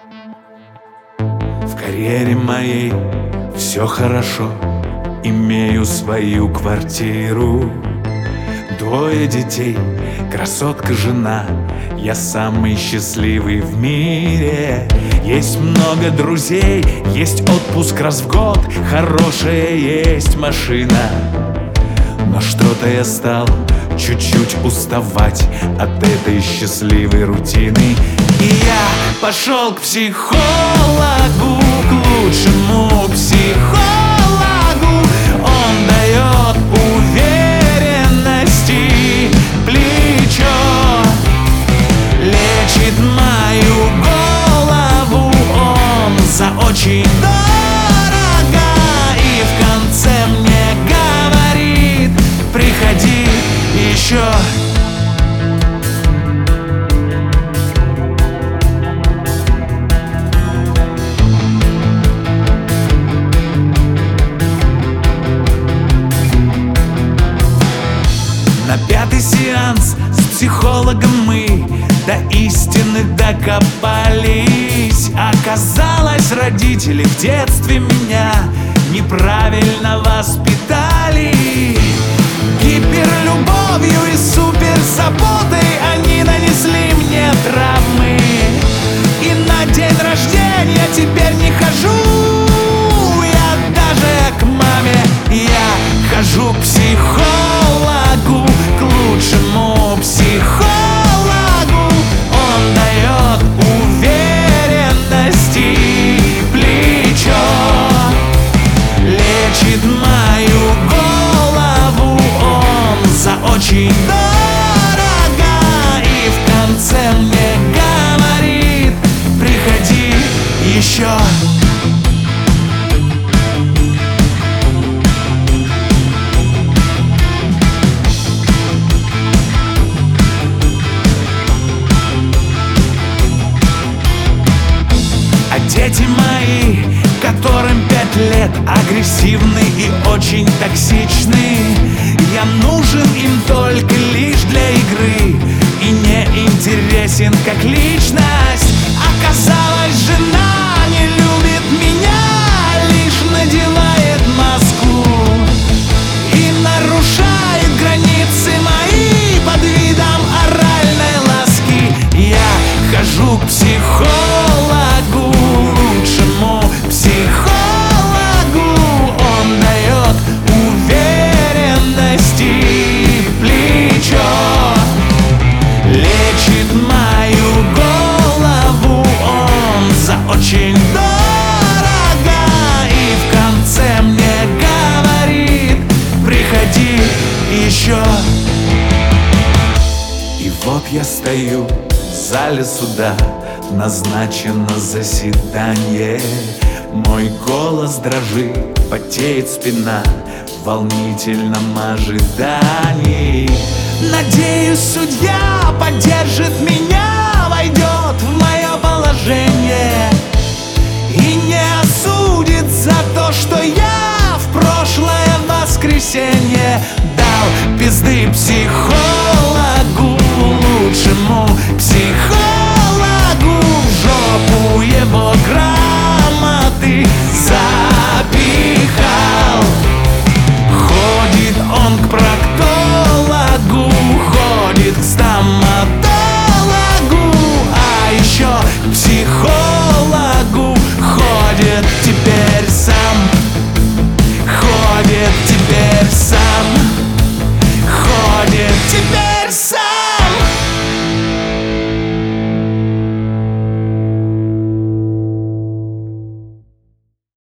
В карьере моей все хорошо, имею свою квартиру, 2 детей, красотка жена, я самый счастливый в мире. Есть много друзей, есть отпуск раз в год, хорошая есть машина. Но что-то я стал чуть-чуть уставать от этой счастливой рутины. И я пошел к психологу, к лучшему психологу. Он дает уверенности, плечо лечит мою голову. Он за очень дорого и в конце мне говорит: приходи еще. На 5-й сеанс с психологом мы до истины докопались. Оказалось, родители в детстве меня неправильно воспитали. Гиперлюбовью и суперзаботой они нанесли мне травмы. И на день рождения теперь не хожу я даже к маме. Я хожу к психологу, к лучшему психологу. Он дает уверенности, плечо лечит мою голову. Он за очень дорого и в конце мне говорит: приходи еще. Дети мои, которым 5 лет, агрессивны и очень токсичны. Я нужен им только лишь для игры и не интересен как личность. Оказалось, жена не любит меня, лишь надевает маску и нарушает границы мои под видом оральной ласки. Я хожу к психологу, лучшему психологу. Он дает уверенности, плечо лечит мою голову. Он за очень дорого и в конце мне говорит: приходи еще. И вот я стою в зале суда, назначено заседание. Мой голос дрожит, потеет спина в волнительном ожидании. Надеюсь, судья поддержит меня, войдет в мое положение и не осудит за то, что я в прошлое воскресенье дал пизды психологу.